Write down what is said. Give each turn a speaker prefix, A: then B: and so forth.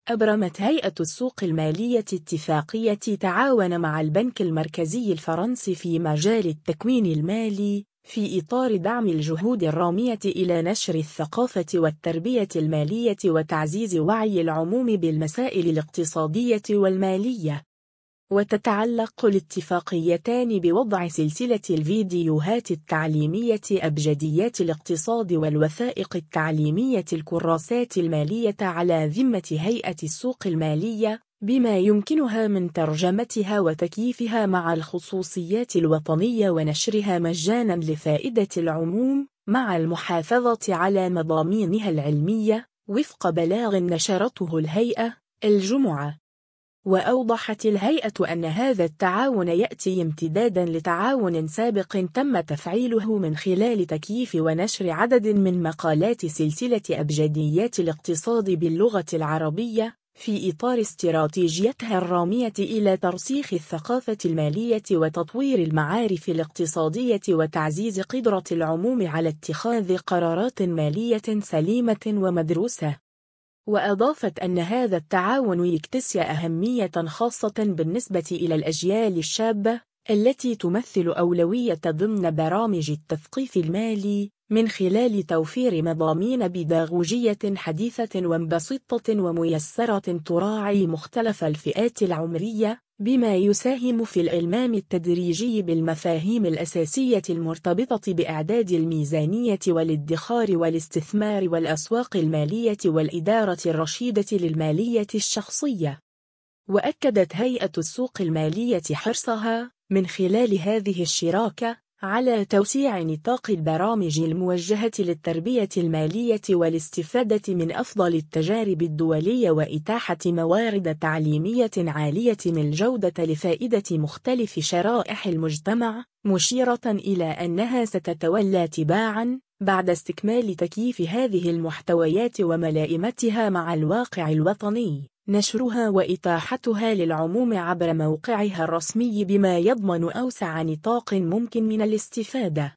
A: أبرمت هيئة السوق المالية اتفاقية تعاون مع البنك المركزي الفرنسي في مجال التكوين المالي في إطار دعم الجهود الرامية إلى نشر الثقافة والتربية المالية وتعزيز وعي العموم بالمسائل الاقتصادية والمالية. وتتعلق الاتفاقيتان بوضع سلسلة الفيديوهات التعليمية أبجديات الاقتصاد والوثائق التعليمية الكراسات المالية على ذمة هيئة السوق المالية، بما يمكنها من ترجمتها وتكييفها مع الخصوصيات الوطنية ونشرها مجانا لفائدة العموم، مع المحافظة على مضامينها العلمية وفق بلاغ نشرته الهيئة الجمعة. وأوضحت الهيئة أن هذا التعاون يأتي امتداداً لتعاون سابق تم تفعيله من خلال تكييف ونشر عدد من مقالات سلسلة أبجديات الاقتصاد باللغة العربية في إطار استراتيجيتها الرامية إلى ترسيخ الثقافة المالية وتطوير المعارف الاقتصادية وتعزيز قدرة العموم على اتخاذ قرارات مالية سليمة ومدروسة. وأضافت أن هذا التعاون يكتسي أهمية خاصة بالنسبة إلى الأجيال الشابة التي تمثل أولوية ضمن برامج التثقيف المالي، من خلال توفير مضامين بيداغوجية حديثة ومبسطة وميسرة تراعي مختلف الفئات العمرية، بما يساهم في الإلمام التدريجي بالمفاهيم الأساسية المرتبطة بإعداد الميزانية والادخار والاستثمار والأسواق المالية والإدارة الرشيدة للمالية الشخصية. وأكدت هيئة السوق المالية حرصها من خلال هذه الشراكة على توسيع نطاق البرامج الموجهة للتربية المالية والاستفادة من أفضل التجارب الدولية وإتاحة موارد تعليمية عالية الجودة لفائدة مختلف شرائح المجتمع، مشيرة إلى أنها ستتولى تباعاً بعد استكمال تكييف هذه المحتويات وملائمتها مع الواقع الوطني نشرها وإتاحتها للعموم عبر موقعها الرسمي، بما يضمن أوسع نطاق ممكن من الاستفادة.